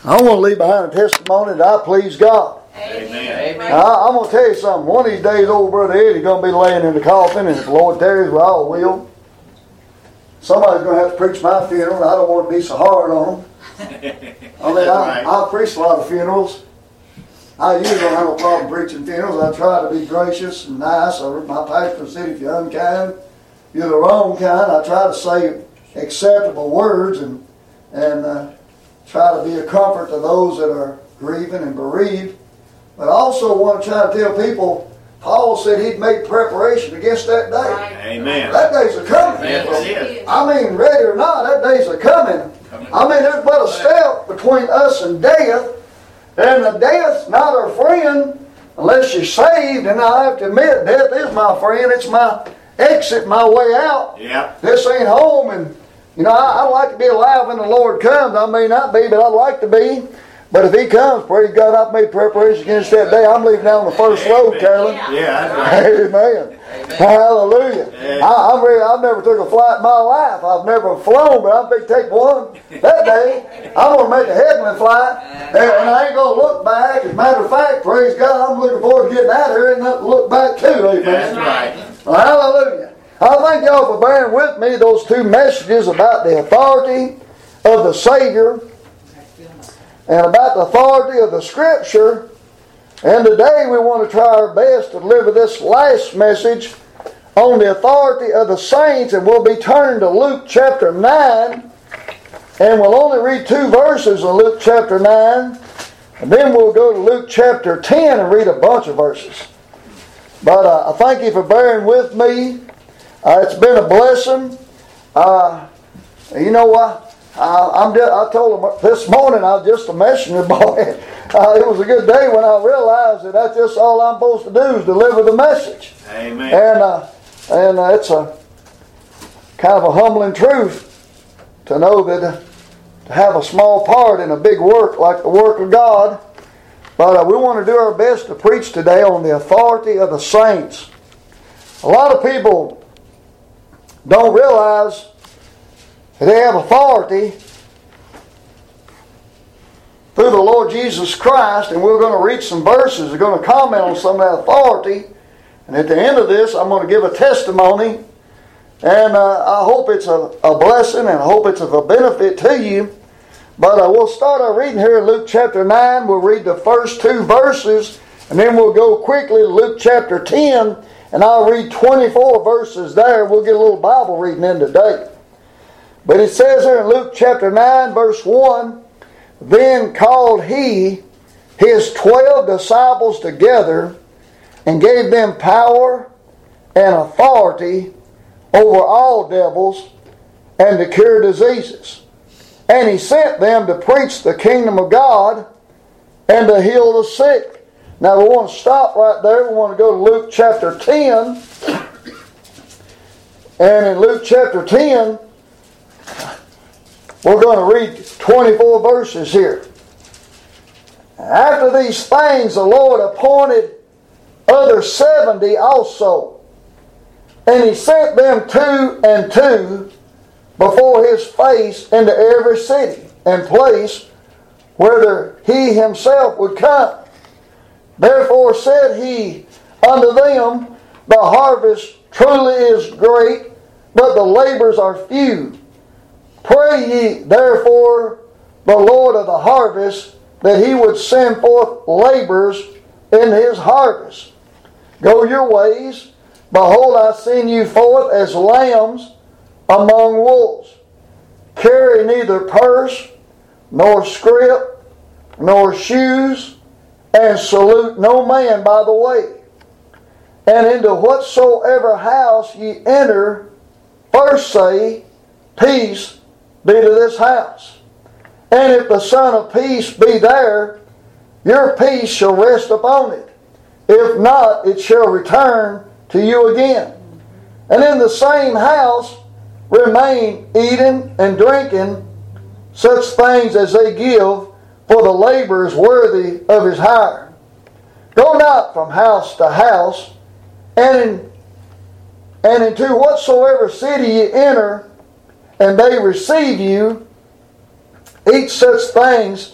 I want to leave behind a testimony that I please God. Amen. I'm going to tell you something. One of these days, old Brother Eddie's going to be laying in the coffin, and if the Lord tarries, we all will. Somebody's going to have to preach my funeral, and I don't want to be so hard on them. I preach a lot of funerals. I usually don't have a problem preaching funerals. I try to be gracious and nice. My pastor said, if you're unkind, you're the wrong kind. I try to say acceptable words and try to be a comfort to those that are grieving and bereaved. But I also want to try to tell people, Paul said he'd make preparation against that day. Right. Amen. That day's a coming. Yes. I mean, ready or not, that day's a coming. I mean, there's but a step between us and death. And the death's not our friend unless you're saved. And I have to admit, death is my friend. It's my exit, my way out. Yeah. This ain't home. And, I'd like to be alive when the Lord comes. I may not be, but I'd like to be. But if He comes, praise God, I've made preparation against that day. I'm leaving down the first row, Carolyn. Yeah, that's right. Amen. Hallelujah. I've never took a flight in my life. I've never flown, but I'm going to take one that day. I'm going to make a heavenly flight, and I ain't going to look back. As a matter of fact, praise God, I'm looking forward to getting out of here and not look back too. Amen. That's right. Hallelujah. I thank y'all for bearing with me those two messages about the authority of the Savior and about the authority of the Scripture. And today we want to try our best to deliver this last message on the authority of the saints, and we'll be turning to Luke chapter 9, and we'll only read 2 verses in Luke chapter 9, and then we'll go to Luke chapter 10 and read a bunch of verses. But I thank you for bearing with me. It's been a blessing. You know what? I told them this morning I was just a messenger boy. It was a good day when I realized that that's just all I'm supposed to do is deliver the message. Amen. And it's a kind of a humbling truth to know that to have a small part in a big work like the work of God. But we want to do our best to preach today on the authority of the saints. A lot of people don't realize that they have authority through the Lord Jesus Christ, and we're going to read some verses. We're going to comment on some of that authority, and at the end of this I'm going to give a testimony, and I hope it's a blessing, and I hope it's of a benefit to you. But we'll start our reading here in Luke chapter 9. We'll read the first 2 verses, and then we'll go quickly to Luke chapter 10, and I'll read 24 verses there. We'll get a little Bible reading in today. But it says here in Luke chapter 9, verse 1, Then called He His 12 disciples together, and gave them power and authority over all devils, and to cure diseases. And He sent them to preach the kingdom of God, and to heal the sick. Now we want to stop right there. We want to go to Luke chapter 10. And in Luke chapter 10, we're going to read 24 verses here. After these things, the Lord appointed other 70 also, and He sent them 2 and 2 before His face into every city and place whither He Himself would come. Therefore said He unto them, The harvest truly is great, but the laborers are few. Pray ye therefore the Lord of the harvest, that He would send forth laborers in His harvest. Go your ways. Behold, I send you forth as lambs among wolves. Carry neither purse, nor scrip, nor shoes, and salute no man by the way. And into whatsoever house ye enter, first say, Peace be to this house. And if the Son of Peace be there, your peace shall rest upon it. If not, it shall return to you again. And in the same house remain eating and drinking such things as they give, for the labor is worthy of his hire. Go not from house to house, and into whatsoever city ye enter, and they receive you, eat such things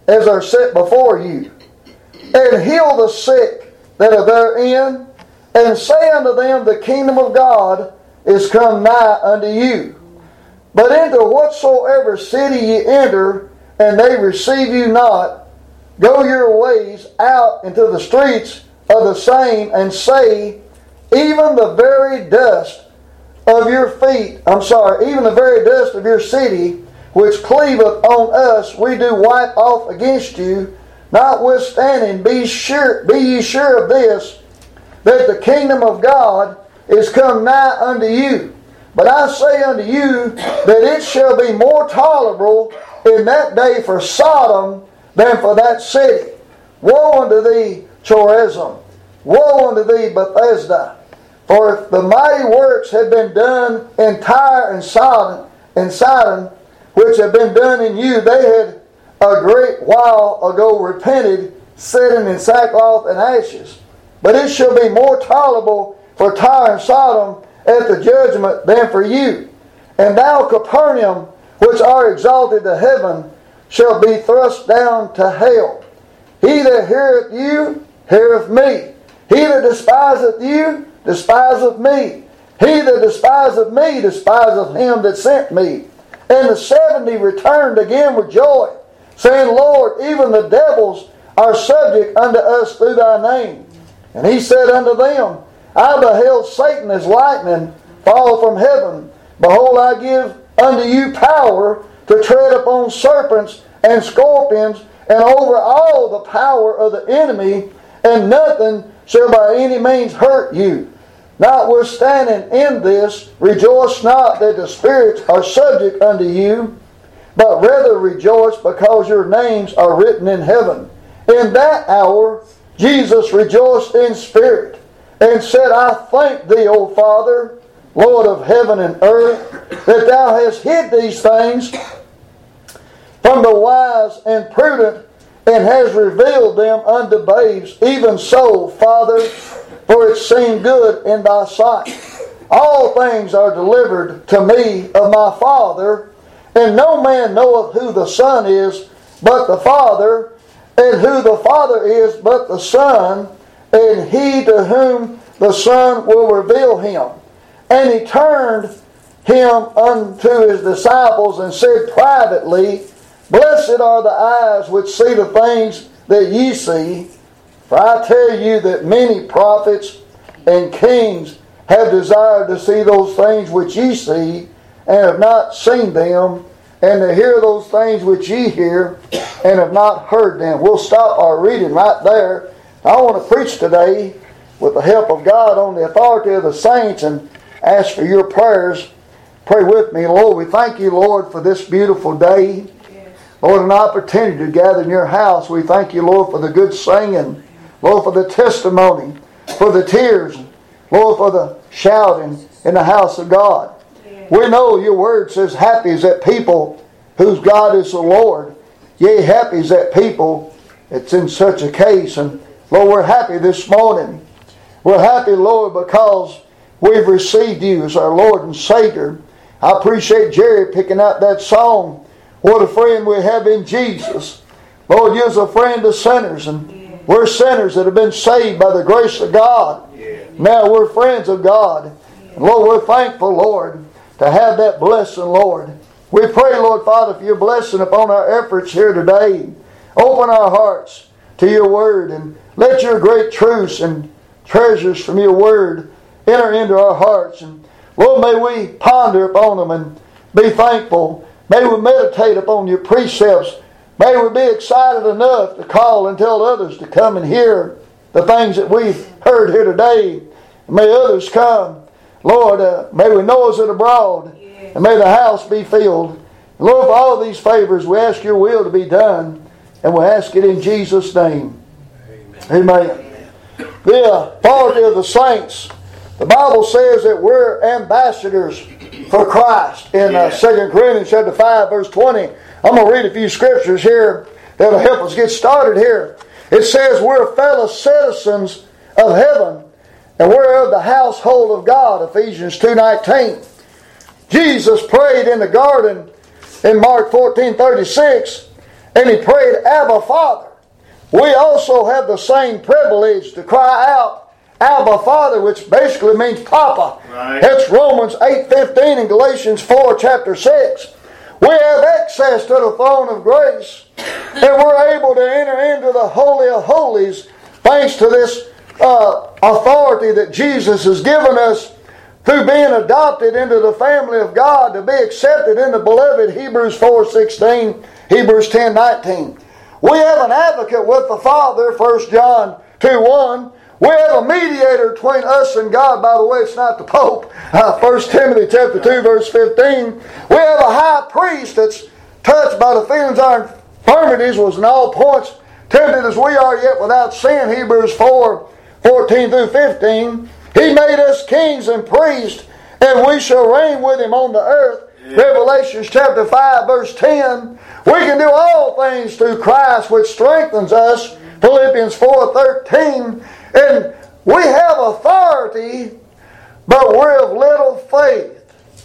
as are set before you. And heal the sick that are therein, and say unto them, the kingdom of God is come nigh unto you. But into whatsoever city ye enter, and they receive you not, go your ways out into the streets of the same, and say, even the very dust of your feet, even the very dust of your city, which cleaveth on us, we do wipe off against you. Notwithstanding, be ye sure of this, that the kingdom of God is come nigh unto you. But I say unto you, that it shall be more tolerable in that day for Sodom than for that city. Woe unto thee, Chorazin! Woe unto thee, Bethesda! For if the mighty works had been done in Tyre and Sidon, which have been done in you, they had a great while ago repented, sitting in sackcloth and ashes. But it shall be more tolerable for Tyre and Sodom at the judgment than for you. And thou, Capernaum, which art exalted to heaven, shall be thrust down to hell. He that heareth you, heareth me. He that despiseth you, despiseth me. He that despiseth me, despiseth him that sent me. And the 70 returned again with joy, saying, Lord, even the devils are subject unto us through thy name. And he said unto them, I beheld Satan as lightning fall from heaven. Behold, I give unto you power to tread upon serpents and scorpions, and over all the power of the enemy, and nothing shall by any means hurt you. Notwithstanding in this, rejoice not that the spirits are subject unto you, but rather rejoice because your names are written in heaven. In that hour Jesus rejoiced in spirit, and said, I thank thee, O Father, Lord of heaven and earth, that thou hast hid these things from the wise and prudent, and hast revealed them unto babes. Even so, Father, for it seemed good in thy sight. All things are delivered to me of my Father, and no man knoweth who the Son is but the Father, and who the Father is but the Son, and he to whom the Son will reveal him. And he turned him unto his disciples and said privately, Blessed are the eyes which see the things that ye see. For I tell you that many prophets and kings have desired to see those things which ye see, and have not seen them, and to hear those things which ye hear, and have not heard them. We'll stop our reading right there. I want to preach today with the help of God on the authority of the saints, and ask for your prayers. Pray with me. Lord, we thank you, Lord, for this beautiful day. Lord, an opportunity to gather in your house. We thank you, Lord, for the good singing. Lord, for the testimony, for the tears. Lord, for the shouting in the house of God. We know your word says, happy is that people whose God is the Lord. Yea, happy is that people that's in such a case. And Lord, we're happy this morning. We're happy, Lord, because we've received you as our Lord and Savior. I appreciate Jerry picking out that song, What a Friend We Have in Jesus. Lord, you're a friend of sinners, and we're sinners that have been saved by the grace of God. Now we're friends of God. And Lord, we're thankful, Lord, to have that blessing, Lord. We pray, Lord Father, for your blessing upon our efforts here today. Open our hearts to your word, and let your great truths and treasures from your word enter into our hearts. And Lord, may we ponder upon them and be thankful. May we meditate upon your precepts. May we be excited enough to call and tell others to come and hear the things that we've heard here today. May others come. Lord, may we noise it abroad, and may the house be filled. And Lord, for all these favors, we ask your will to be done, and we ask it in Jesus' name. Amen. The authority of the saints. The Bible says that we're ambassadors for Christ. In 2 Corinthians chapter 5, verse 20. I'm going to read a few scriptures here that will help us get started here. It says we're fellow citizens of heaven, and we're of the household of God. Ephesians 2:19. Jesus prayed in the garden in Mark 14:36. and he prayed, Abba, Father. We also have the same privilege to cry out, Abba, Father, which basically means Papa. Right. That's Romans 8:15 and Galatians 4, chapter 6. We have access to the throne of grace, and we're able to enter into the Holy of Holies thanks to this authority that Jesus has given us through being adopted into the family of God to be accepted in the beloved Hebrews 4:16, Hebrews 10:19. We have an advocate with the Father, 1 John 2:1. We have a mediator between us and God. By the way, it's not the Pope. 1 Timothy chapter 2, verse 15. We have a high priest that's touched by the feelings of our infirmities, was in all points tempted as we are, yet without sin. Hebrews 4:14 through 15. He made us kings and priests, and we shall reign with him on the earth. Yeah. Revelation chapter 5, verse 10. We can do all things through Christ, which strengthens us. Philippians 4:13. And we have authority, but we're of little faith.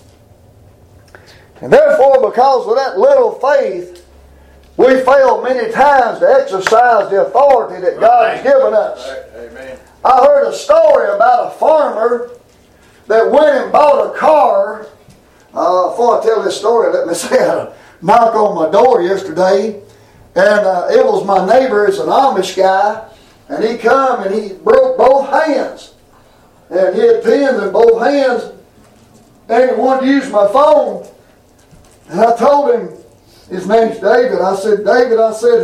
And therefore, because of that little faith, we fail many times to exercise the authority that God has given us. Amen. I heard a story about a farmer that went and bought a car. Before I tell this story, let me say I had a knock on my door yesterday. And it was my neighbor, it's an Amish guy. And he come and he broke both hands. And he had pins in both hands. And he wanted to use my phone. And I told him, his name's David. I said, David,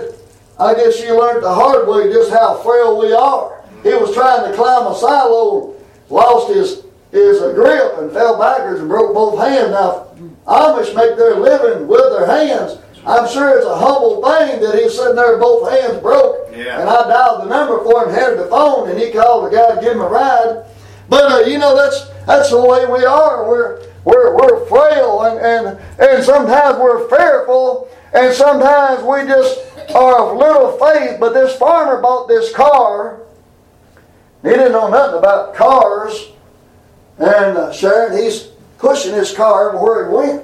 I guess you learned the hard way just how frail we are. He was trying to climb a silo, lost his grip and fell backwards and broke both hands. Now, Amish make their living with their hands. I'm sure it's a humble thing that he's sitting there both hands broke. Yeah. And I dialed the number for him, handed the phone, and he called the guy to give him a ride. But that's the way we are. We're frail and sometimes we're fearful, and sometimes we just are of little faith. But this farmer bought this car. He didn't know nothing about cars. And Sharon, he's pushing his car everywhere he went.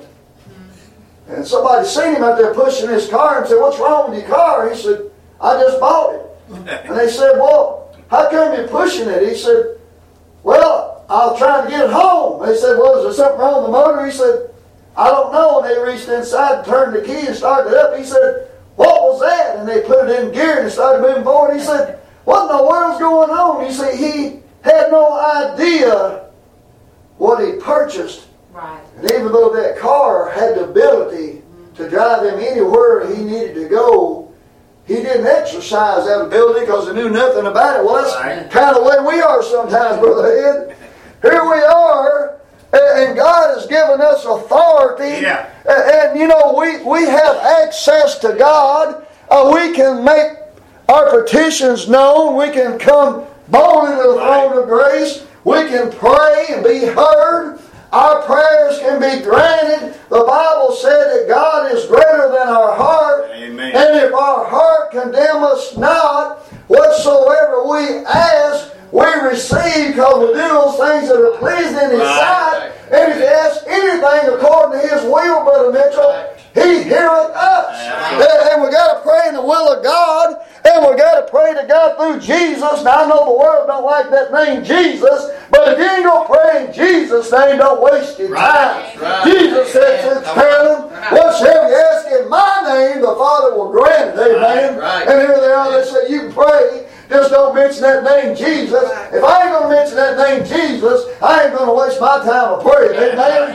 And somebody seen him out there pushing his car and said, what's wrong with your car? He said, I just bought it. And they said, well, how come you're pushing it? He said, well, I was trying to get it home. They said, well, is there something wrong with the motor? He said, I don't know. And they reached inside and turned the key and started it up. He said, what was that? And they put it in gear and it started moving forward. He said, what in the world's going on? He said he had no idea what he purchased. Right. And even though that car had the ability to drive him anywhere he needed to go, he didn't exercise that ability because he knew nothing about it. Well, that's kind of the way we are sometimes, Brother Ed. Here we are, and God has given us authority. Yeah. And we have access to God. We can make our petitions known. We can come boldly to the throne of grace. We can pray and be heard. Our prayers can be granted. The Bible said that God is greater than our heart. Amen. And if our heart condemn us not, whatsoever we ask, we receive, because we do those things that are pleasing in His sight. And if you ask anything according to His will, Brother Mitchell, He heareth us. And we got to pray in the will of God. And we got to pray to God through Jesus. Now I know the world don't like that name Jesus, but if you ain't going to pray in Jesus' name, don't waste your time. Right. Jesus said to Carolyn, whatsoever you ask in my name, the Father will grant it. Amen. Right. And here they are, they say you can pray. Just don't mention that name Jesus. If I ain't going to mention that name Jesus, I ain't going to waste my time of praying. Amen.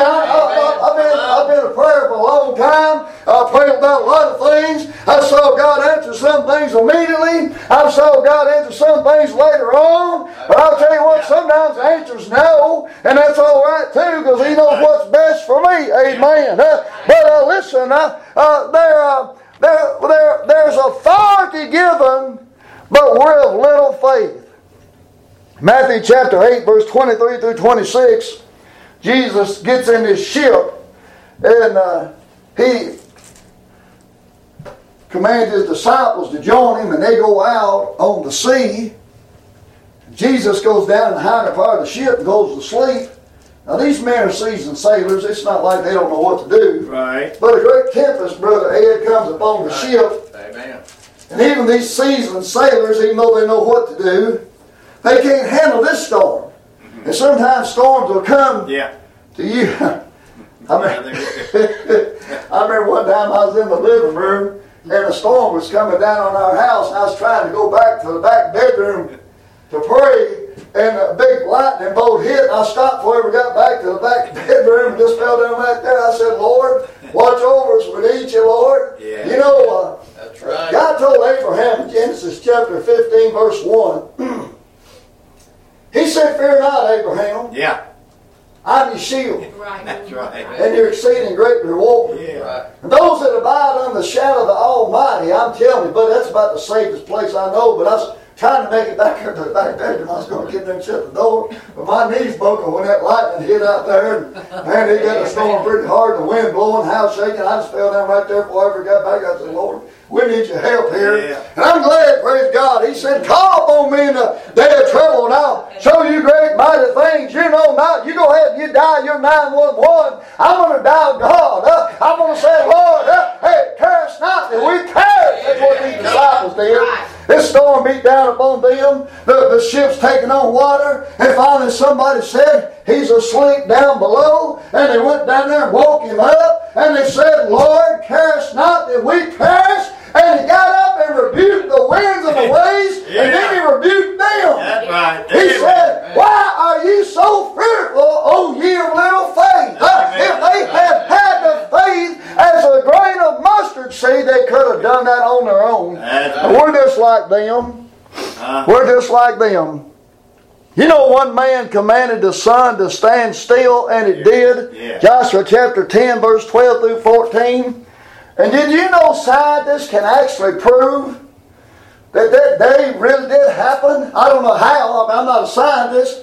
I've been a prayer for a long time. I prayed about a lot of things. I saw God answer some things immediately. I saw God answer some things later on. But I'll tell you what, sometimes the answer's no, and that's all right too, because He knows what's best for me. Amen. But listen, there's authority given, but we're of little faith. Matthew chapter 8, verse 23 through 26, Jesus gets in his ship and he commands his disciples to join him, and they go out on the sea. Jesus goes down in the higher part of the ship and goes to sleep. Now these men are seasoned sailors. It's not like they don't know what to do. Right. But a great tempest, Brother Ed, comes upon the ship. Amen. And even these seasoned sailors, even though they know what to do, they can't handle this storm. And sometimes storms will come Yeah. to you. I remember one time I was in the living room and a storm was coming down on our house, and I was trying to go back to the back bedroom to pray, and a big lightning bolt hit, and I stopped before I ever got back to the back bedroom and just fell down right there. I said, Lord, watch over us. We need you, Lord. Yeah. You know, That's right. God told Abraham in Genesis chapter 15, verse 1, He said, fear not, Abraham. Yeah. I'm your shield Right. That's right. and your exceeding great reward. Yeah. Right. And those that abide under the shadow of the Almighty, I'm telling you, but that's about the safest place I know. But I was trying to make it back here to the back bedroom. I was going to get there and shut the door. But my knees broke when that lightning hit out there. And man, it got the storm pretty hard. The wind blowing, house shaking. I just fell down right there before I ever got back. I said, Lord, we need your help here. Yeah. And I'm glad, praise God. He said, call upon me in the day of trouble, and I'll show you great mighty things. You know not. You go ahead and you die, you're 911. I'm going to die of God. I'm going to say, Lord, hey, curse not that we perish. That's what these disciples did. This storm beat down upon them. The ship's taking on water. And finally somebody said, he's asleep down below. And they went down there and woke him up. And they said, Lord, curse not that we perish. And he got up and rebuked the winds and the waves, and then he rebuked them. That's right. He said, why are you so fearful, O ye of little faith? If they had had the faith as a grain of mustard seed, they could have done that on their own. And we're just like them. We're just like them. You know, one man commanded the sun to stand still, and it did. Yeah. Joshua chapter 10, verse 12 through 14. And did you know scientists can actually prove that that day really did happen? I don't know how. I'm not a scientist.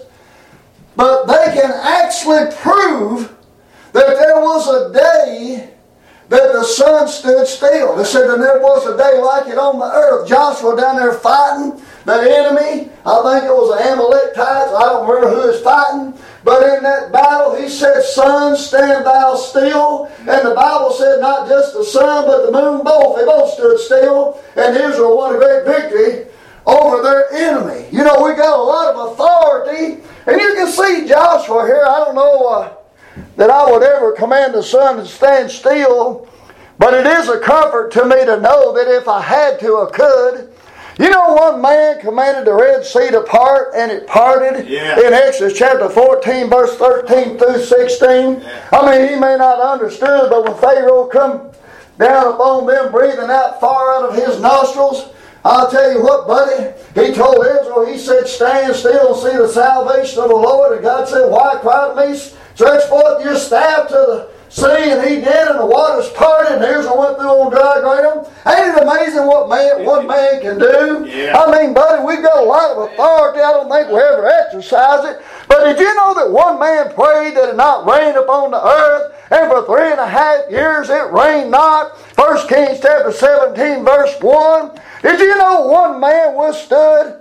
But they can actually prove that there was a day that the sun stood still. They said that there was a day like it on the earth. Joshua down there fighting the enemy. I think it was the Amalekites. I don't remember who was fighting. But in that battle, he said, sun, stand thou still. And the Bible said not just the sun, but the moon both. They both stood still. And Israel won a great victory over their enemy. You know, we got a lot of authority. And you can see Joshua here. I don't know that I would ever command the sun to stand still. But it is a comfort to me to know that if I had to, I could. You know, one man commanded the Red Sea to part, and it parted in Exodus chapter 14, verse 13 through 16. I mean, he may not have understood, but when Pharaoh come down upon them, breathing out fire out of his nostrils, I'll tell you what, buddy, he told Israel, he said, stand still and see the salvation of the Lord. And God said, why cry to me? Stretch forth your staff to the sea, and he did, and the waters parted, and Israel went through on dry ground. Ain't it amazing what one man can do? Yeah. I mean, buddy, we've got a lot of authority. I don't think we ever exercise it. But did you know that one man prayed that it not rain upon the earth, and for 3.5 years it rained not? 1 Kings chapter 17, verse 1. Did you know one man withstood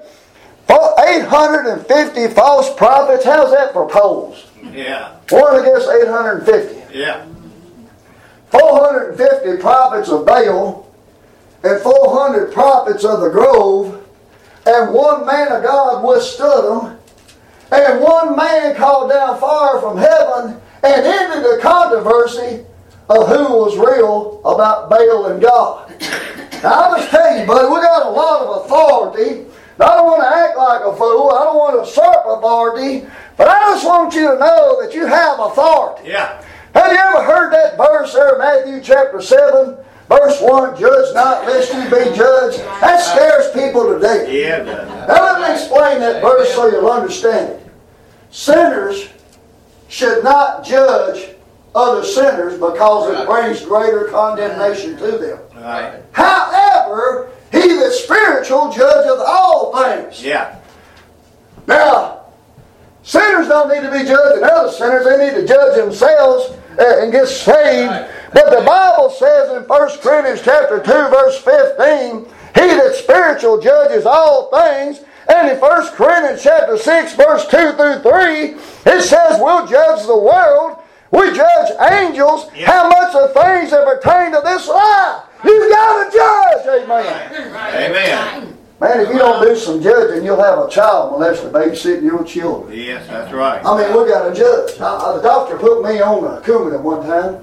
850 false prophets? How's that for polls? Yeah. One against 850. Yeah. 450 prophets of Baal and 400 prophets of the grove, and one man of God withstood them, and one man called down fire from heaven and ended the controversy of who was real about Baal and God. Now I'll just tell you, buddy, we got a lot of authority. I don't want to act like a fool. I don't want to usurp authority. But I just want you to know that you have authority. Yeah. Have you ever heard that verse there, Matthew chapter 7, verse 1, judge not lest you be judged? That scares people to death. Yeah. Now let me explain that verse so you'll understand it. Sinners should not judge other sinners because it brings greater condemnation to them. Right. However, he that's spiritual judgeth all things. Yeah. Now, sinners don't need to be judging other sinners. They need to judge themselves and get saved. Right. But the Bible says in 1 Corinthians chapter 2, verse 15, he that's spiritual judges all things, And in 1 Corinthians chapter 6, verse 2 through 3, it says we'll judge the world. We judge angels. Yeah. How much of things that pertain to this life? You've got to judge. Amen. Amen. Man, if you don't do some judging, you'll have a child molester babysitting your children. Yes, that's right. I mean, we got to judge. The doctor put me on a Coumadin one time.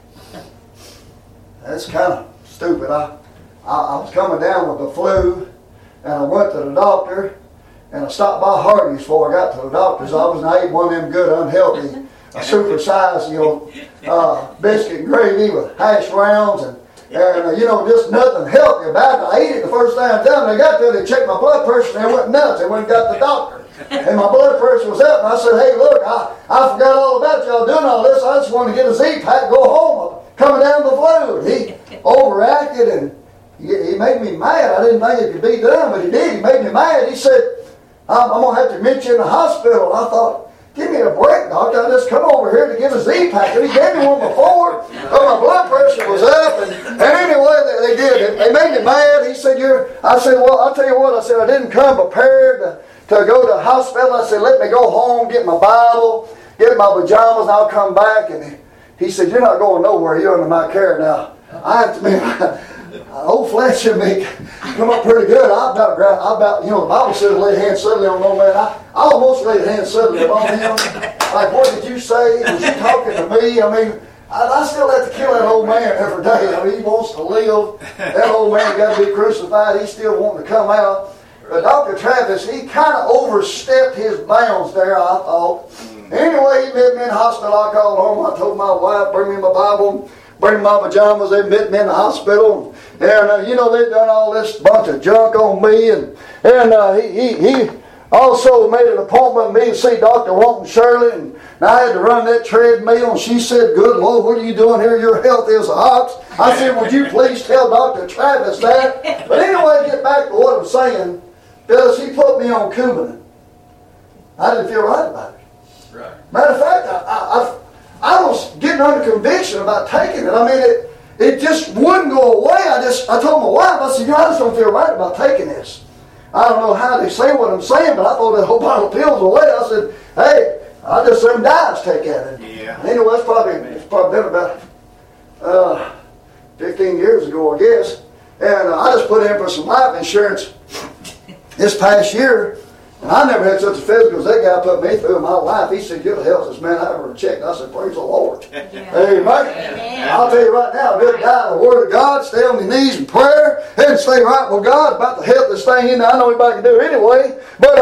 That's kind of stupid. I was coming down with the flu, and I went to the doctor, and I stopped by Hardee's before I got to the doctor's office, and I ate one of them good, unhealthy, supersized, biscuit and gravy with hash browns, and just nothing healthy about it. I ate it the first time down. They got there, they checked my blood pressure, and they went nuts. They went and got the doctor. And my blood pressure was up, and I said, hey, look, I forgot all about y'all doing all this. I just wanted to get a Z-Pack, go home. I'm coming down the flu. And he overacted, and he made me mad. I didn't think it could be done, but he did. He made me mad. He said, I'm going to have to admit you in the hospital. And I thought, give me a break, doctor. I just come over here to get a Z-Pack. And he gave me one before, but my blood pressure was up. And anyway, they did. They made me mad. He said, I said, well, I'll tell you what. I said, I didn't come prepared to go to the hospital. I said, let me go home, get my Bible, get my pajamas, and I'll come back. And he said, you're not going nowhere. You're under my care now. I have to be... old flesh in me come up pretty good. The Bible says lay hands suddenly on no man. I almost laid hands suddenly on him. Like, what did you say? Was you talking to me? I mean, I still have to kill that old man every day. I mean, he wants to live. That old man got to be crucified. He's still wanting to come out. But Dr. Travis, he kind of overstepped his bounds there, I thought. Anyway, he met me in the hospital. I called home. I told my wife, bring me my Bible, bring my pajamas. They met me in the hospital. And, they'd done all this bunch of junk on me. And he also made an appointment with me to see Dr. Walton Shirley. And I had to run that treadmill. And she said, good Lord, what are you doing here? Your health is an ox. I said, would you please tell Dr. Travis that? But anyway, get back to what I'm saying. Because he put me on Coumadin. I didn't feel right about it. Right. Matter of fact, I was getting under conviction about taking it. I mean, it just wouldn't go away. I told my wife, I said, I just don't feel right about taking this. I don't know how they say what I'm saying, but I thought that whole bottle of pills away. I said, hey, I just some diets take at it. Yeah. Anyway, it's probably been about 15 years ago, I guess. And I just put in for some life insurance this past year. And I never had such a physical as that guy put me through in my life. He said, you're the healthiest man I ever checked. I said, praise the Lord. Yeah. Amen. I'll tell you right now, a good guy in the Word of God, stay on your knees in prayer and stay right with God about the healthiest thing in there. I know anybody can do it anyway. But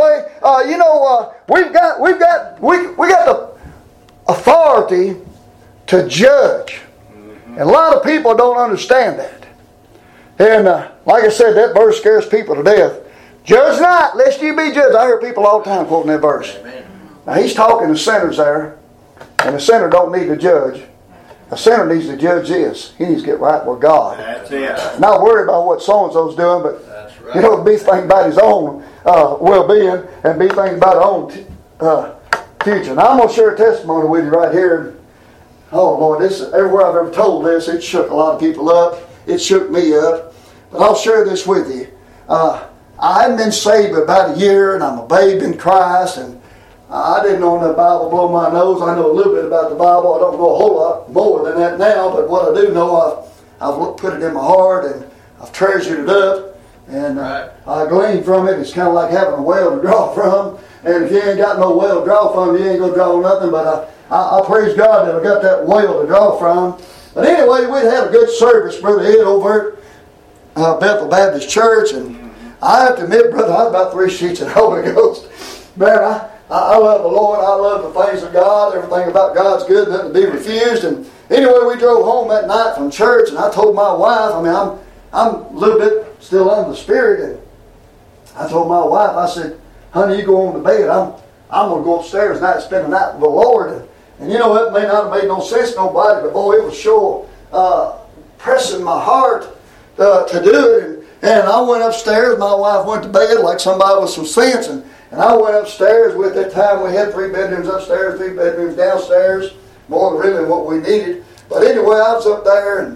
we've got the authority to judge. And a lot of people don't understand that. And like I said, that verse scares people to death. Judge not, lest you be judged. I hear people all the time quoting that verse. Amen. Now he's talking to sinners there, and the sinner don't need to judge. A sinner needs to judge this. He needs to get right with God. That's it. Not worry about what so-and-so's doing, but right. Be thinking about his own well-being and be thinking about his own future. Now I'm going to share a testimony with you right here. Oh Lord, this is everywhere I've ever told this. It shook a lot of people up. It shook me up. But I'll share this with you. I hadn't been saved about a year, and I'm a babe in Christ, and I didn't know the Bible below my nose. I know a little bit about the Bible. I don't know a whole lot more than that now, but what I do know, I've put it in my heart, and I've treasured it up, and I glean from it. It's kind of like having a well to draw from, and if you ain't got no well to draw from, you ain't going to draw nothing, but I praise God that I got that well to draw from. But anyway, we'd had a good service, Brother Ed, over at Bethel Baptist Church, and I have to admit, brother, I was about 3 sheets of the Holy Ghost. Man, I love the Lord. I love the things of God. Everything about God's good, nothing to be refused. And anyway, we drove home that night from church, and I told my wife, I'm a little bit still under the Spirit, and I told my wife, I said, honey, you go on to bed. I'm going to go upstairs tonight and spend the night with the Lord. And it may not have made no sense to nobody, but boy, it was sure pressing my heart to do it. And I went upstairs. My wife went to bed like somebody with some sense. And I went upstairs. At that time, we had 3 bedrooms upstairs, 3 bedrooms downstairs. More really than what we needed. But anyway, I was up there. And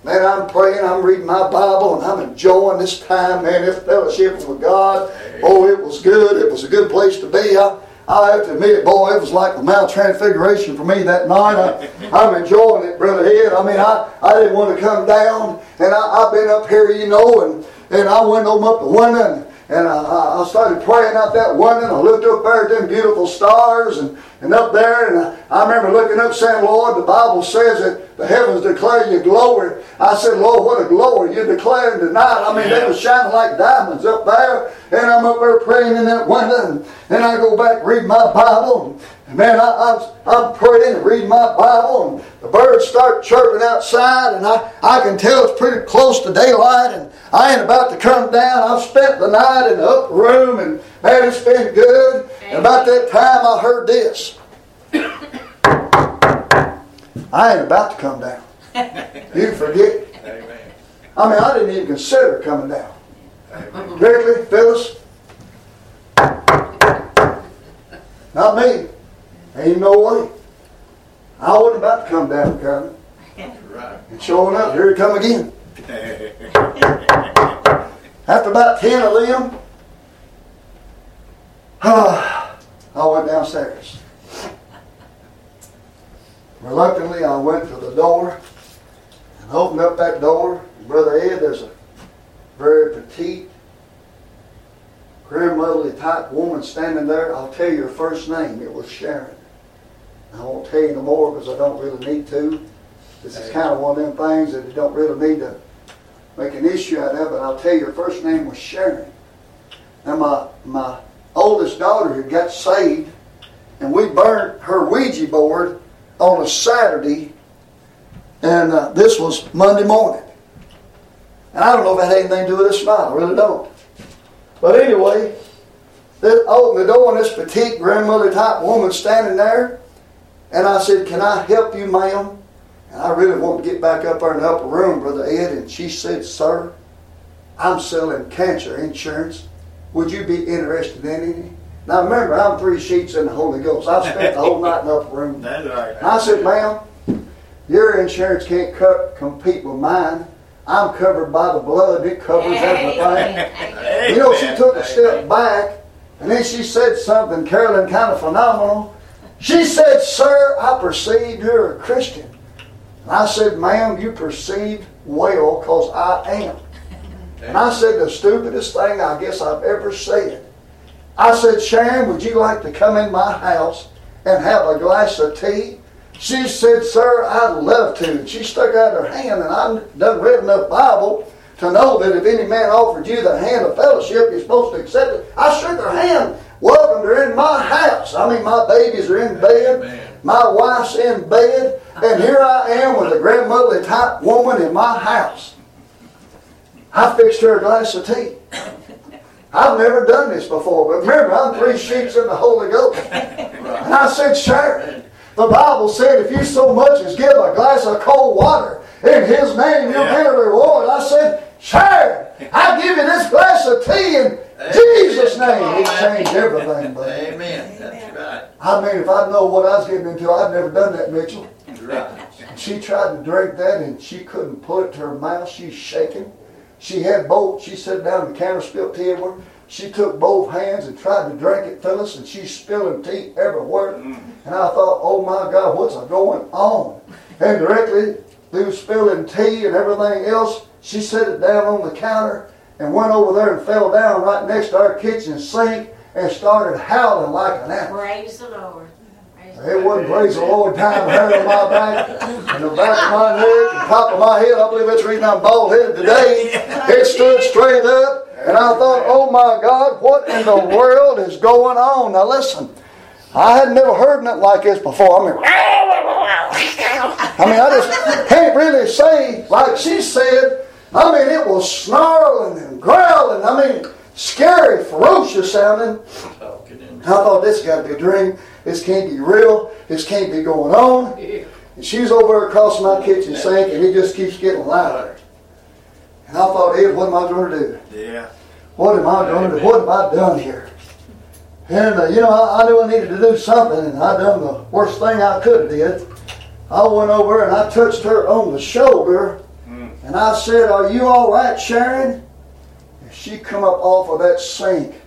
Man, I'm praying, I'm reading my Bible, and I'm enjoying this time, man, this fellowship with God. Oh, it was good. It was a good place to be. I have to admit, boy, it was like the Mount Transfiguration for me that night. I'm enjoying it, Brother Ed. I mean, I didn't want to come down, and I've been up here, you know, and I went over up the window, and I started praying out that window, and I looked up there at them beautiful stars, and up there, and I remember looking up saying, Lord, the Bible says that the heavens declare your glory. I said, Lord, what a glory you're declaring tonight. I mean, they were shining like diamonds up there, and I'm up there praying in that window, and I go back and read my Bible, and man, I'm praying and reading my Bible, and the birds start chirping outside, and I can tell it's pretty close to daylight, and I ain't about to come down. I've spent the night in the upper room, and man, it's been good. And about that time, I heard this. I ain't about to come down. You forget. Amen. I mean, I didn't even consider coming down. Directly, Phyllis? Not me. Ain't no way. I wasn't about to come down, Carmen. Right. And showing up, here he come again. After about 10 of them, I went downstairs. Reluctantly, I went to the door and opened up that door. And Brother Ed, there's a very petite, grandmotherly type woman standing there. I'll tell you her first name. It was Sharon. I won't tell you no more because I don't really need to. This is kind of one of them things that you don't really need to make an issue out of, but I'll tell you her first name was Sharon. Now my oldest daughter had got saved, and we burned her Ouija board on a Saturday, and this was Monday morning. And I don't know if that had anything to do with this night. I really don't. But anyway, I opened the door, and this petite grandmother type woman standing there, and I said, "Can I help you, ma'am?" And I really want to get back up there in the upper room, Brother Ed, and she said, "Sir, I'm selling cancer insurance. Would you be interested in any?" Now remember, I'm 3 sheets in the Holy Ghost. I've spent the whole night in the upper room. That's right. And I said, "Ma'am, your insurance can't compete with mine. I'm covered by the blood. It covers everything." You know, she took a step back, and then she said something, Carolyn, kind of phenomenal. She said, "Sir, I perceive you're a Christian." And I said, "Ma'am, you perceive well, because I am." And I said the stupidest thing I guess I've ever said. I said, "Sharon, would you like to come in my house and have a glass of tea?" She said, "Sir, I'd love to." And she stuck out her hand, and I done read enough Bible to know that if any man offered you the hand of fellowship, you're supposed to accept it. I shook her hand, welcomed her in my house. I mean, my babies are in bed, Amen. my wife's in bed, and here I am with a grandmotherly type woman in my house. I fixed her a glass of tea. I've never done this before, but remember, I'm 3 sheets in the Holy Ghost. And I said, "Sharon, the Bible said if you so much as give a glass of cold water in His name, you'll get a reward." I said, "Sharon, I give you this glass of tea in Jesus' name." It changed everything, buddy. Amen. That's right. I mean, if I'd known what I was getting into, I'd never done that, Mitchell. Right. She tried to drink that, and she couldn't put it to her mouth. She's shaking. She had both. She sat down at the counter, spilled tea everywhere. She took both hands and tried to drink it, Phyllis, and she's spilling tea everywhere. And I thought, oh my God, what's going on? And directly through spilling tea and everything else, she set it down on the counter and went over there and fell down right next to our kitchen sink and started howling like an animal. Praise the Lord. It wasn't praise the Lord time, hair on my back, and the back of my neck, and top of my head. I believe that's the reason I'm bald-headed today. It stood straight up, and I thought, oh my God, what in the world is going on? Now listen, I had never heard nothing like this before. I just can't really say like she said. I mean, it was snarling and growling. I mean, scary, ferocious sounding. I thought, this got to be a dream. This can't be real. This can't be going on. And she's over across my kitchen sink, and it just keeps getting louder. And I thought, Ed, what am I going to do? Yeah. What am I going to do? What have I done here? And, I knew I needed to do something, and I done the worst thing I could have did. I went over and I touched her on the shoulder, and And I said, "Are you all right, Sharon?" And she come up off of that sink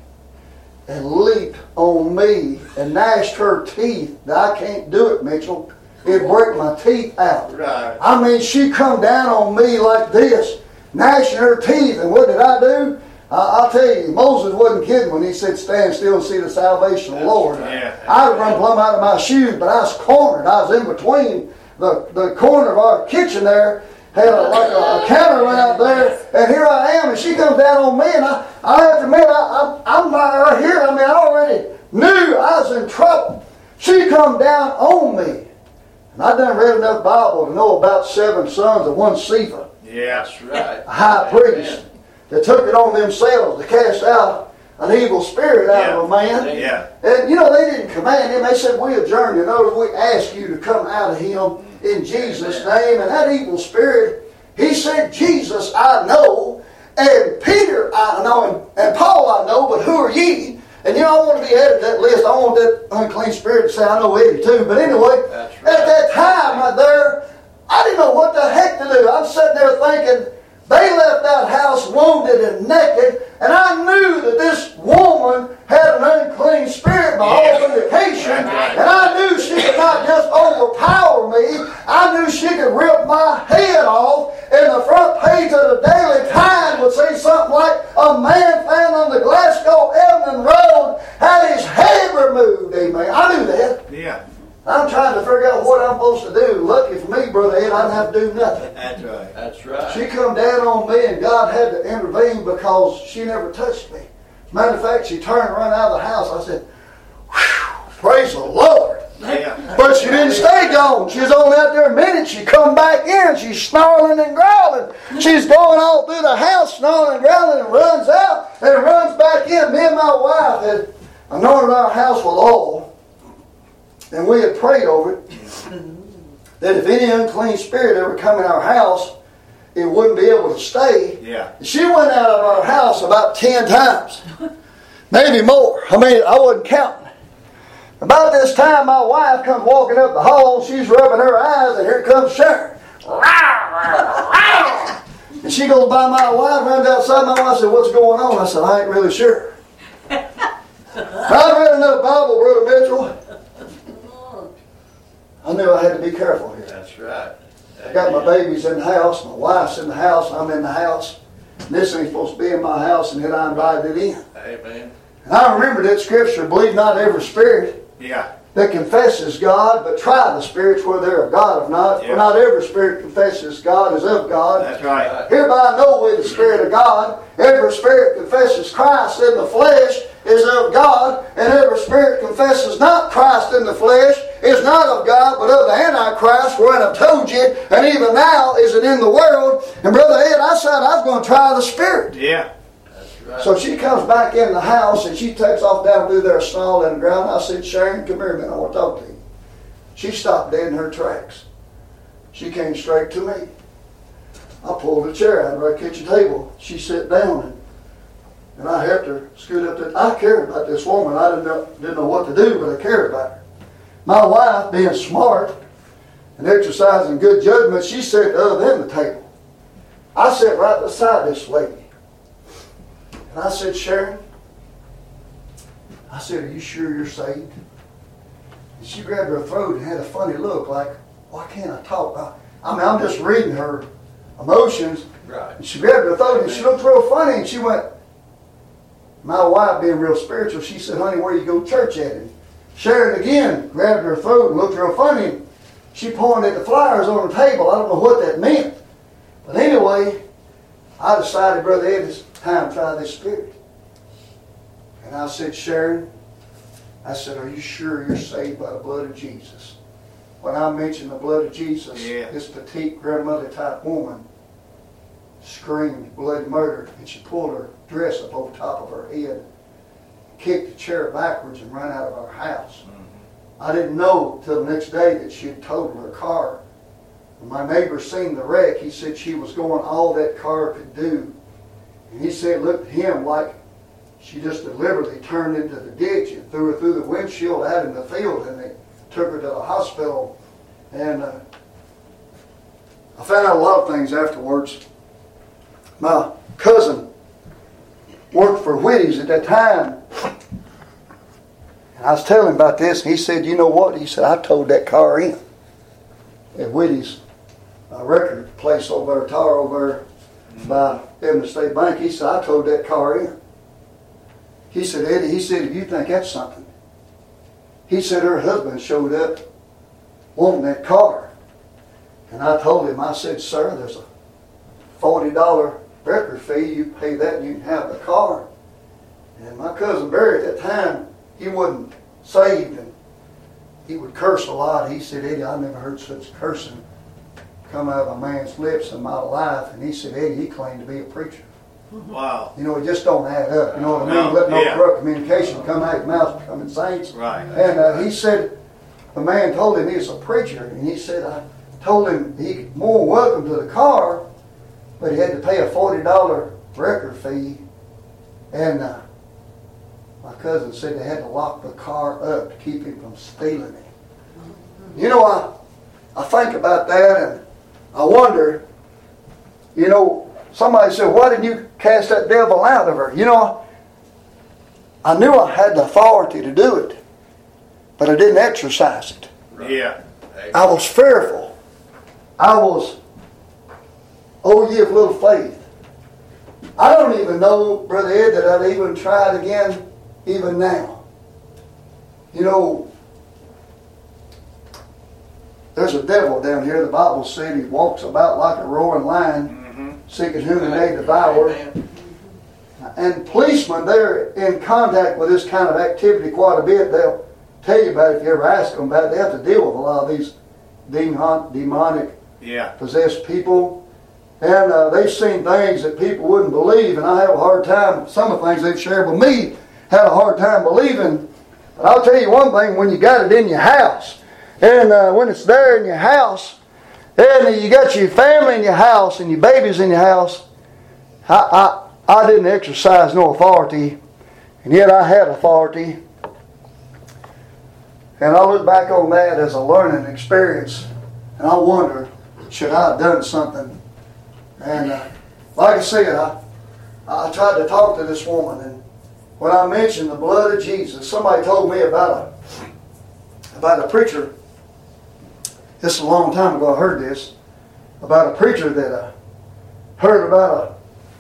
and leaped on me and gnashed her teeth. I can't do it, Mitchell. It'd break my teeth out. Right. I mean, she come down on me like this, gnashing her teeth. And what did I do? I'll tell you, Moses wasn't kidding when he said, "Stand still and see the salvation of the Lord." Yeah. I'd run plumb out of my shoes, but I was cornered. I was in between the corner of our kitchen there. Had a counter went out there, and here I am, and she comes down on me, and I have to admit, I'm right here. I mean, I already knew I was in trouble. She come down on me. And I done read enough Bible to know about 7 sons of one Sceva, Yeah, that's right. a high priest, that took it on themselves to cast out an evil spirit out of a man. Yeah. And they didn't command him. They said, "We adjourn you. Notice we ask you to come out of him in Jesus' name." And that evil spirit, he said, "Jesus I know, and Peter I know, and Paul I know, but who are ye?" And I want to be added to that list. I want that unclean spirit to say, "I know Eddie too." But anyway, That's right. at that time right there, I didn't know what the heck to do. I'm sitting there thinking, they left that house wounded and naked, and I knew that this woman had an unclean spirit by all indication, and I knew she could not just overpower me. I knew she could rip my head off, and the front page of the Daily Times would say something like, "A man found on the Glasgow Evelyn Road had his head removed." Amen. I knew that. Yeah. I'm trying to figure out what I'm supposed to do. Lucky for me, Brother Ed, I didn't have to do nothing. That's right. That's right. She come down on me, and God had to intervene because she never touched me. Matter of fact, she turned and ran out of the house. I said, "Whew, praise the Lord." Yeah. But she didn't stay gone. She was only out there a minute. She come back in. She's snarling and growling. She's going all through the house, snarling and growling, and runs out and runs back in. Me and my wife had anointed our house with oil. And we had prayed over it, that if any unclean spirit ever come in our house, it wouldn't be able to stay. Yeah. She went out of our house about 10 times, maybe more. I mean, I wasn't counting. About this time, my wife comes walking up the hall. She's rubbing her eyes, and here comes Sharon. And she goes by my wife, runs outside. My wife said, "What's going on?" I said, "I ain't really sure." I've read enough Bible, Brother Mitchell. I knew I had to be careful here. That's right. I got my babies in the house, my wife's in the house, I'm in the house. And this ain't supposed to be in my house, and then I invited it in. Amen. And I remember that scripture, "Believe not every spirit Yeah. that confesses God, but try the spirits whether they're of God or not. Yeah. For not every spirit confesses God is of God. That's right. Hereby know we the Spirit of God. Every spirit confesses Christ in the flesh is of God, and every spirit confesses not Christ in the flesh is not of God, but of the Antichrist, wherein I've told you, and even now is it in the world." And Brother Ed, I said I was going to try the spirit. Yeah. That's right. So she comes back in the house, and she takes off down through there snarling and growling. I said, "Sharon, come here a minute, I want to talk to you." She stopped dead in her tracks. She came straight to me. I pulled a chair out of our kitchen table. She sat down, and I helped her scoot up. I cared about this woman. I didn't know what to do, but I cared about her. My wife, being smart and exercising good judgment, she sat the other end of the table. I sat right beside this lady. And I said, "Sharon," I said, "are you sure you're saved?" And she grabbed her throat and had a funny look like, "Why can't I talk?" I mean, I'm just reading her emotions. Right. And she grabbed her throat and she looked real funny, and she went, my wife being real spiritual, she said, "Honey, where you go to church at?" And Sharon again grabbed her throat and looked real funny. She pointed at the flowers on the table. I don't know what that meant. But anyway, I decided, Brother Ed, it's time to try this spirit. And I said, "Sharon," I said, "are you sure you're saved by the blood of Jesus?" When I mentioned the blood of Jesus, this petite grandmother type woman screamed bloody murder, and she pulled her dress up over top of her head, kicked the chair backwards, and ran out of our house. I didn't know till the next day that she had totaled her car. When my neighbor seen the wreck, he said she was going all that car could do. And he said it looked to him like she just deliberately turned into the ditch and threw her through the windshield out in the field, and they took her to the hospital. And I found out a lot of things afterwards. My cousin worked for Whitty's at that time. And I was telling him about this, and he said, you know what? He said, I towed that car in at Whitty's record place over there, tower over there by Evans State Bank. He said, I towed that car in. He said, Eddie, he said, if you think that's something. He said her husband showed up wanting that car. And I told him, I said, sir, there's a $40 record fee. You pay that and you can have the car. And my cousin Barry at that time, he wasn't saved and he would curse a lot. He said, Eddie, I never heard such cursing come out of a man's lips in my life. And he said, Eddie, he claimed to be a preacher. Wow. You know, it just don't add up. You know what I mean? No, Let no yeah. corrupt communication come out of your mouth becoming saints. Right. And he said, the man told him he was a preacher. And he said, I told him he more welcome to the car, but he had to pay a $40 record fee. And my cousin said they had to lock the car up to keep him from stealing it. You know, I think about that and I wonder, you know, somebody said, why didn't you cast that devil out of her? You know, I knew I had the authority to do it, but I didn't exercise it. Yeah. I was fearful. I was, oh, ye of little faith. I don't even know, Brother Ed, that I'd even try it again, even now. You know, there's a devil down here. The Bible said he walks about like a roaring lion, seeking whom he may devour. And policemen, they're in contact with this kind of activity quite a bit. They'll tell you about it if you ever ask them about it. They have to deal with a lot of these demonic, possessed people. And they've seen things that people wouldn't believe. And I have a hard time, some of the things they've shared with me, had a hard time believing. But I'll tell you one thing, when you got it in your house, and when it's there in your house, and you got your family in your house and your babies in your house, I didn't exercise no authority, and yet I had authority. And I look back on that as a learning experience, and I wonder, should I have done something? And like I said, I tried to talk to this woman, and when I mentioned the blood of Jesus, somebody told me about a preacher. This is a long time ago I heard this, about a preacher that heard about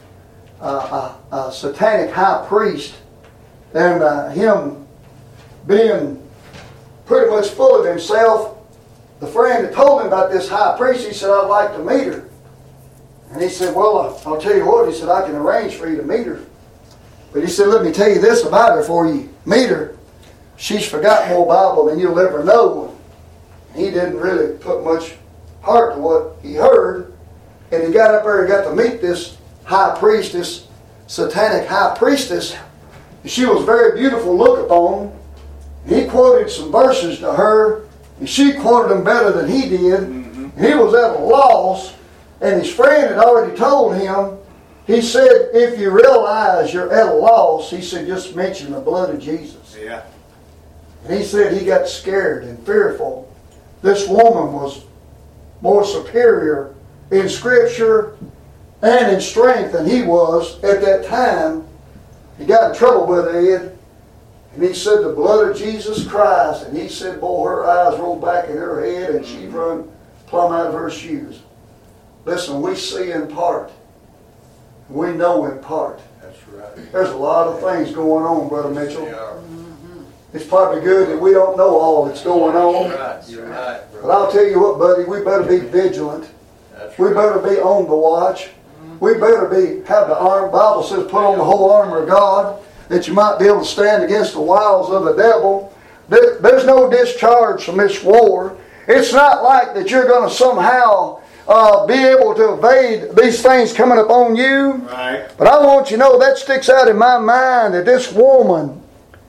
a satanic high priest and him being pretty much full of himself. The friend that told him about this high priest, he said, I'd like to meet her. And he said, well, I'll tell you what, he said, I can arrange for you to meet her. But he said, let me tell you this about her before you meet her. She's forgot more Bible than you'll ever know. He didn't really put much heart to what he heard. And he got up there and got to meet this high priest, this satanic high priestess. And she was very beautiful to look upon. And he quoted some verses to her, and she quoted them better than he did. And he was at a loss, and his friend had already told him, he said, if you realize you're at a loss, he said, just mention the blood of Jesus. Yeah. And he said he got scared and fearful. This woman was more superior in Scripture and in strength than he was at that time. He got in trouble with Ed. And he said the blood of Jesus Christ. And he said, boy, her eyes rolled back in her head and she run plumb out of her shoes. Listen, we see in part. We know in part. That's right. There's a lot of things going on, Brother Mitchell. They are. It's probably good that we don't know all that's going on. You're right. But I'll tell you what, buddy, we better be vigilant. That's We right. better be on the watch. We better have the arm. Bible says put on the whole armor of God that you might be able to stand against the wiles of the devil. There's no discharge from this war. It's not like that you're going to somehow be able to evade these things coming upon you. Right. But I want you to know that sticks out in my mind that this woman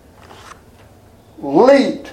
leaped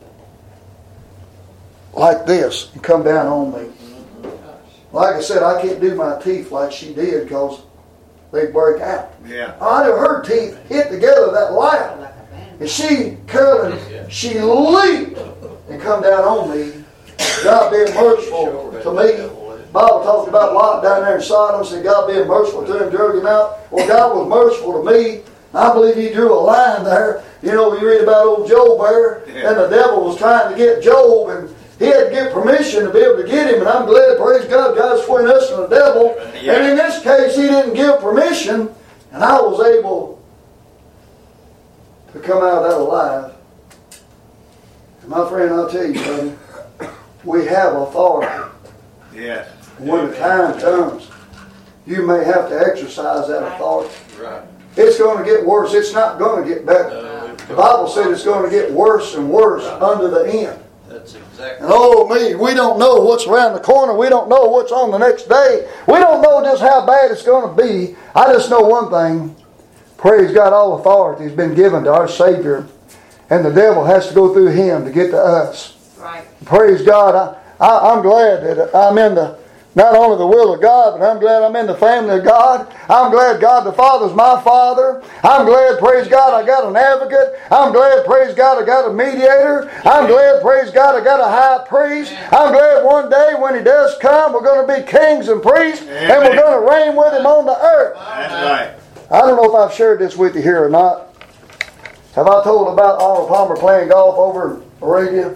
like this and come down on me. Like I said, I can't do my teeth like she did because they break out. Yeah. I never heard teeth hit together that loud. And she curling, she leaped and come down on me. God being merciful to me. Bible talked about Lot down there in Sodom, said God being merciful to him, drug him out. Well, God was merciful to me. I believe He drew a line there. You know, you read about old Job there, and the devil was trying to get Job, and he had to get permission to be able to get him, and I'm glad, praise God, God's between us and the devil. Yeah. And in this case, He didn't give permission, and I was able to come out of that alive. And my friend, I'll tell you, buddy, we have authority. Yes. When the time comes, you may have to exercise that authority. Right. It's going to get worse. It's not going to get better. The Bible said it's going to get worse and worse under the end. That's exactly. And oh me, we don't know what's around the corner. We don't know what's on the next day. We don't know just how bad it's going to be. I just know one thing. Praise God, all authority has been given to our Savior. And the devil has to go through Him to get to us. Right. Praise God. I'm glad that I'm in not only the will of God, but I'm glad I'm in the family of God. I'm glad God the Father's my Father. I'm glad, praise God, I got an advocate. I'm glad, praise God, I got a mediator. I'm glad, praise God, I got a high priest. I'm glad one day when He does come, we're going to be kings and priests, and we're going to reign with Him on the earth. That's right. I don't know if I've shared this with you here or not. Have I told about Arnold Palmer playing golf over in Arabia?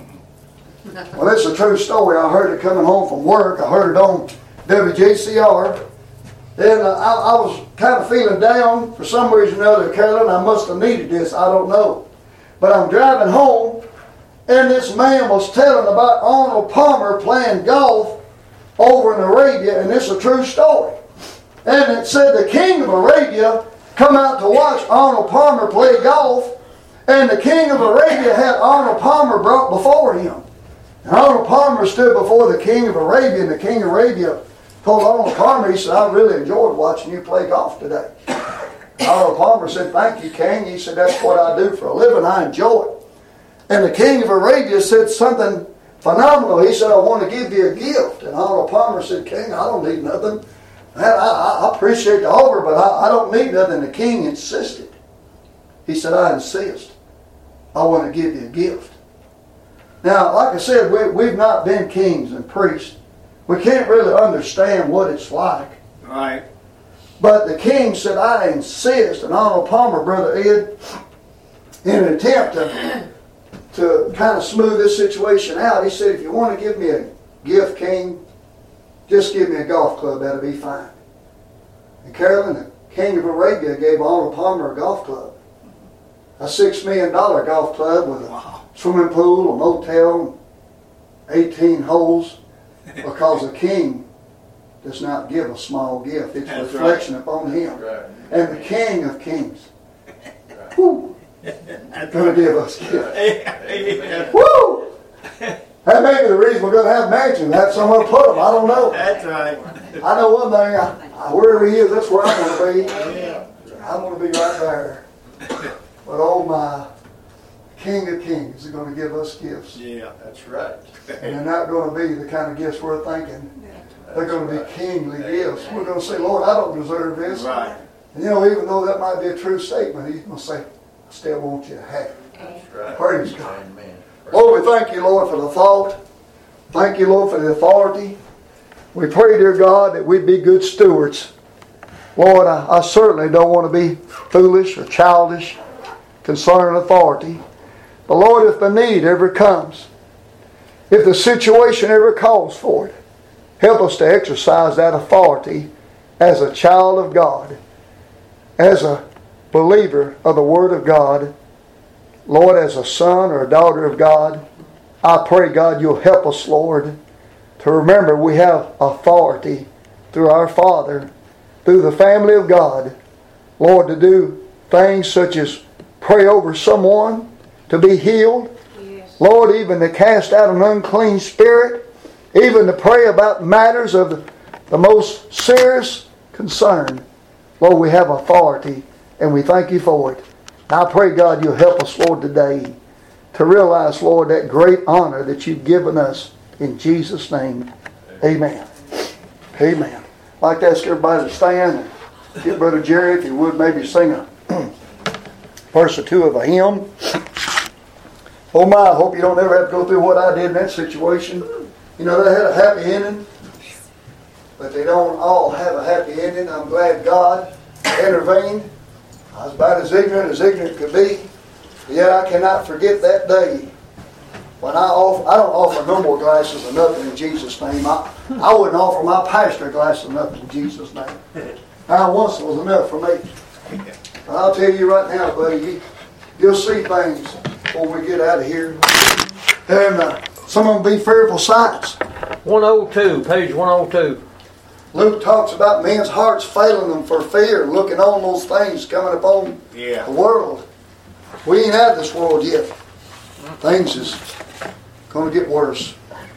Well, it's a true story. I heard it coming home from work. I heard it on WJCR. And I was kind of feeling down for some reason or other, Carolyn. I must have needed this. I don't know. But I'm driving home, and this man was telling about Arnold Palmer playing golf over in Arabia, and it's a true story. And it said the king of Arabia come out to watch Arnold Palmer play golf, and the king of Arabia had Arnold Palmer brought before him. And Arnold Palmer stood before the king of Arabia, and the king of Arabia told Arnold Palmer, he said, I really enjoyed watching you play golf today. Arnold Palmer said, thank you, king. He said, that's what I do for a living. I enjoy it. And the king of Arabia said something phenomenal. He said, I want to give you a gift. And Arnold Palmer said, king, I don't need nothing. I appreciate the offer, but I don't need nothing. The king insisted. He said, I insist. I want to give you a gift. Now, like I said, we've not been kings and priests. We can't really understand what it's like. Right. But the king said, I insist. And Arnold Palmer, Brother Ed, in an attempt to kind of smooth this situation out, he said, if you want to give me a gift, king, just give me a golf club. That'll be fine. And Carolyn, the king of Arabia, gave Arnold Palmer a golf club. A $6 million golf club with a swimming pool, a motel, 18 holes, because a king does not give a small gift. It's a reflection upon him. Right. And the King of Kings, whoo, going to give us gifts. Woo! That may be the reason we're going to have mansions, have somewhere to put them. I don't know. That's right. I know one thing, wherever he is, that's where I'm going to be. I'm going to be right there. But oh my, King of Kings is going to give us gifts. Yeah, that's right. And they're not going to be the kind of gifts we're thinking. They're going to be kingly gifts. We're going to say, Lord, I don't deserve this. Right. And you know, even though that might be a true statement, He's going to say, I still want you to have it. That's right. Praise God. Amen. Lord, we thank you, Lord, for the thought. Thank you, Lord, for the authority. We pray, dear God, that we be good stewards. Lord, I certainly don't want to be foolish or childish concerning authority. But Lord, if the need ever comes, if the situation ever calls for it, help us to exercise that authority as a child of God, as a believer of the Word of God. Lord, as a son or a daughter of God, I pray, God, you'll help us, Lord, to remember we have authority through our Father, through the family of God, Lord, to do things such as pray over someone to be healed. Yes. Lord, even to cast out an unclean spirit, even to pray about matters of the most serious concern. Lord, we have authority, and we thank you for it. I pray, God, you'll help us, Lord, today to realize, Lord, that great honor that you've given us. In Jesus' name, amen. Amen. I'd like to ask everybody to stand and get Brother Jerry, if you would, maybe sing a verse or two of a hymn. Oh my, I hope you don't ever have to go through what I did in that situation. You know, that had a happy ending. but they don't all have a happy ending. I'm glad God intervened. I was about as ignorant could be. Yet I cannot forget that day when I don't offer no more glasses of nothing in Jesus' name. I wouldn't offer my pastor a glass of nothing in Jesus' name. Once was enough for me. But I'll tell you right now, buddy, you'll see things before we get out of here. And some of them be fearful sights. 102, page 102. Luke talks about men's hearts failing them for fear, looking on those things coming upon the world. We ain't out of this world yet. Things is going to get worse.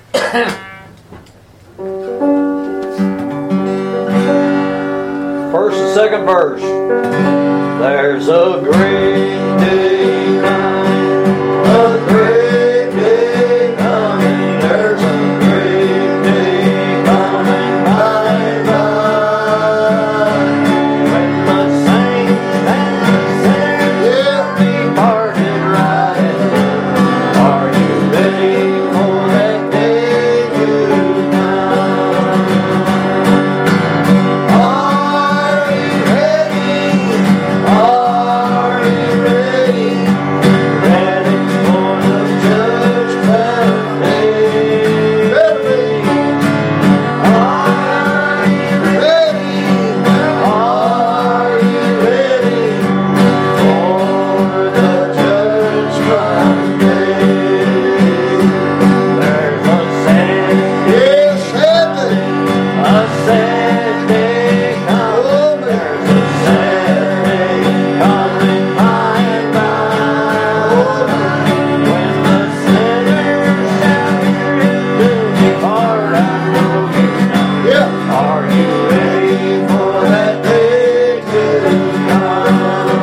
First and second verse. There's a great day coming, a great day coming. There's a great day coming by and by, when the saints and sinners be parted right. Are you ready for that day to come? Are you ready? Are you ready? Ready for the judgment day. Are you ready? Are you ready for the judgment day? There's a sad day, a sad day coming. There's a sad day coming by and by, when the sinners shall hear to depart. I know you know. Are you ready for that day to come?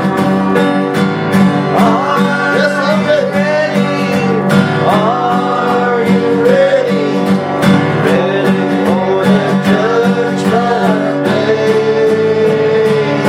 Are you ready? Are you ready? Ready for the judgment day?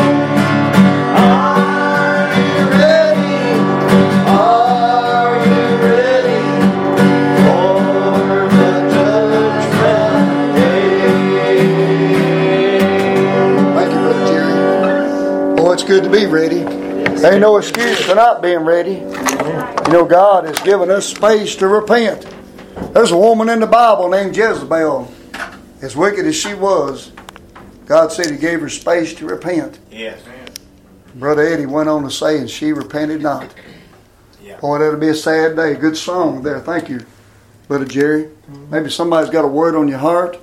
Are you ready? Are you ready for the judgment day? Thank you, Brother Jerry. Oh, it's good to be ready. There ain't no excuse for not being ready. You know, God has given us space to repent. There's a woman in the Bible named Jezebel. As wicked as she was, God said He gave her space to repent. Yes. Brother Eddie went on to say, and she repented not. Yeah. Boy, that'll be a sad day. Good song there. Thank you, Brother Jerry. Maybe somebody's got a word on your heart.